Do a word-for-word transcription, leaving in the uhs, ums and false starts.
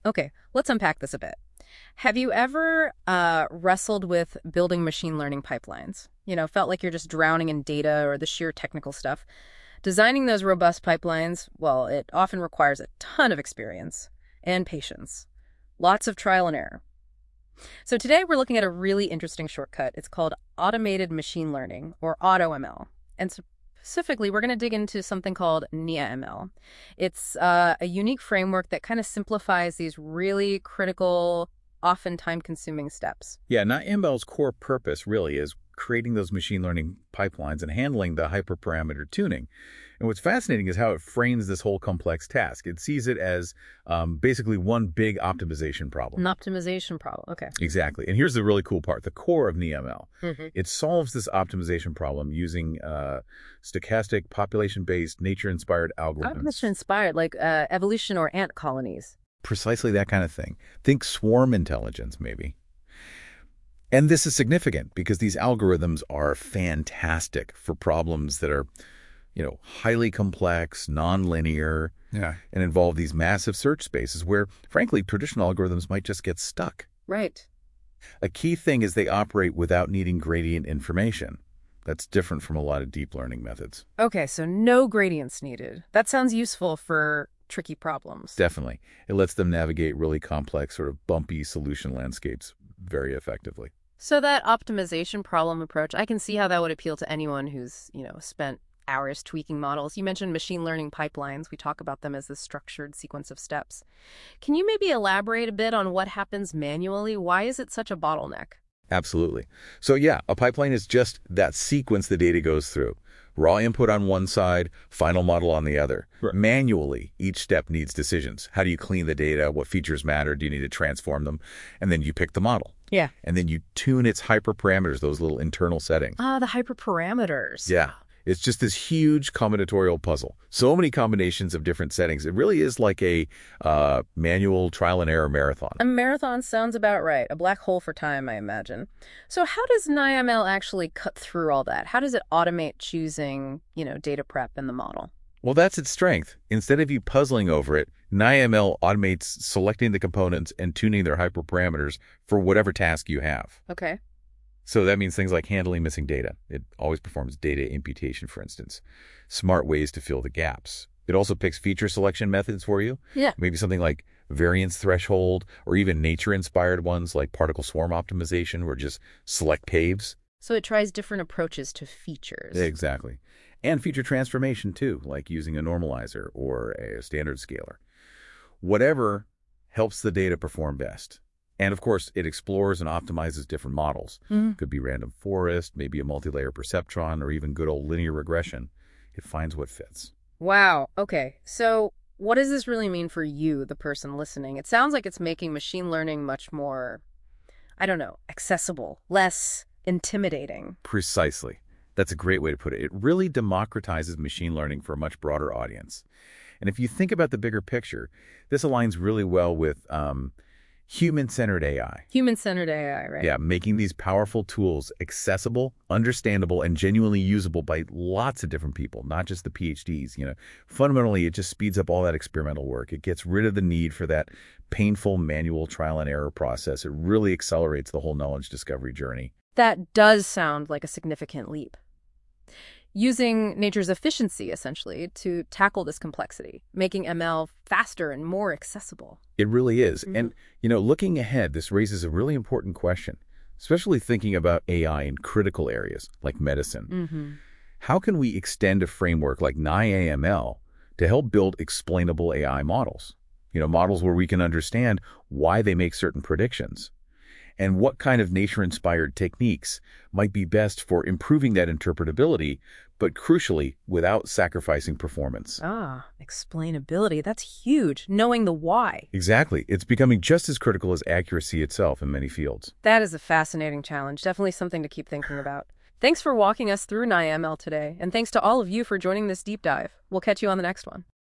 Okay, let's unpack this a bit. Have you ever uh, wrestled with building machine learning pipelines? You know, felt like you're just drowning in data or the sheer technical stuff? Designing those robust pipelines, well, it often requires a ton of experience and patience. Lots of trial and error. So today we're looking at a really interesting shortcut. It's called automated machine learning, or AutoML. And specifically, we're going to dig into something called N I A M L. It's uh, a unique framework that kind of simplifies these really critical, often time-consuming steps. Yeah, N I A M L's core purpose really is creating those machine learning pipelines and handling the hyperparameter tuning. And what's fascinating is how it frames this whole complex task. It sees it as um, basically one big optimization problem. An optimization problem, okay. Exactly. And here's the really cool part, the core of N I A M L. Mm-hmm. It solves this optimization problem using uh, stochastic, population-based, nature-inspired algorithms. Optimization-inspired, like uh, evolution or ant colonies. Precisely that kind of thing. Think swarm intelligence, maybe. And this is significant because these algorithms are fantastic for problems that are, you know, highly complex, nonlinear, Yeah. and involve these massive search spaces where, frankly, traditional algorithms might just get stuck. Right. A key thing is they operate without needing gradient information. That's different from a lot of deep learning methods. Okay, so no gradients needed. That sounds useful for tricky problems. Definitely. It lets them navigate really complex, sort of bumpy solution landscapes very effectively. So that optimization problem approach, I can see how that would appeal to anyone who's, you know, spent hours tweaking models. You mentioned machine learning pipelines. We talk about them as the structured sequence of steps. Can you maybe elaborate a bit on what happens manually? Why is it such a bottleneck? Absolutely. So yeah, a pipeline is just that sequence the data goes through. Raw input on one side, final model on the other. Right. Manually, each step needs decisions. How do you clean the data? What features matter? Do you need to transform them? And then you pick the model. Yeah. And then you tune its hyperparameters, those little internal settings. Ah, the hyperparameters. Yeah. It's just this huge combinatorial puzzle. So many combinations of different settings. It really is like a uh, manual trial and error marathon. A marathon sounds about right. A black hole for time, I imagine. So how does N I A M L actually cut through all that? How does it automate choosing, you know, data prep in the model? Well, that's its strength. Instead of you puzzling over it, N I A M L automates selecting the components and tuning their hyperparameters for whatever task you have. Okay. So that means things like handling missing data. It always performs data imputation, for instance. Smart ways to fill the gaps. It also picks feature selection methods for you. Yeah. Maybe something like variance threshold, or even nature-inspired ones like particle swarm optimization, or just select paves. So it tries different approaches to features. Exactly. And feature transformation, too, like using a normalizer or a standard scaler. Whatever helps the data perform best. And, of course, it explores and optimizes different models. Mm. Could be random forest, maybe a multi-layer perceptron, or even good old linear regression. It finds what fits. Wow. Okay. So what does this really mean for you, the person listening? It sounds like it's making machine learning much more, I don't know, accessible, less intimidating. Precisely. That's a great way to put it. It really democratizes machine learning for a much broader audience. And if you think about the bigger picture, this aligns really well with um, human-centered A I. Human-centered A I, right? Yeah, making these powerful tools accessible, understandable, and genuinely usable by lots of different people, not just the PhDs. You know, fundamentally, it just speeds up all that experimental work. It gets rid of the need for that painful manual trial and error process. It really accelerates the whole knowledge discovery journey. That does sound like a significant leap. Using nature's efficiency, essentially, to tackle this complexity, making M L faster and more accessible. It really is. Mm-hmm. And, you know, looking ahead, this raises a really important question, especially thinking about A I in critical areas like medicine. Mm-hmm. How can we extend a framework like N I A M L to help build explainable A I models? You know, models where we can understand why they make certain predictions and what kind of nature-inspired techniques might be best for improving that interpretability, but crucially, without sacrificing performance. Ah, explainability. That's huge. Knowing the why. Exactly. It's becoming just as critical as accuracy itself in many fields. That is a fascinating challenge. Definitely something to keep thinking about. Thanks for walking us through N I A M L today, and thanks to all of you for joining this deep dive. We'll catch you on the next one.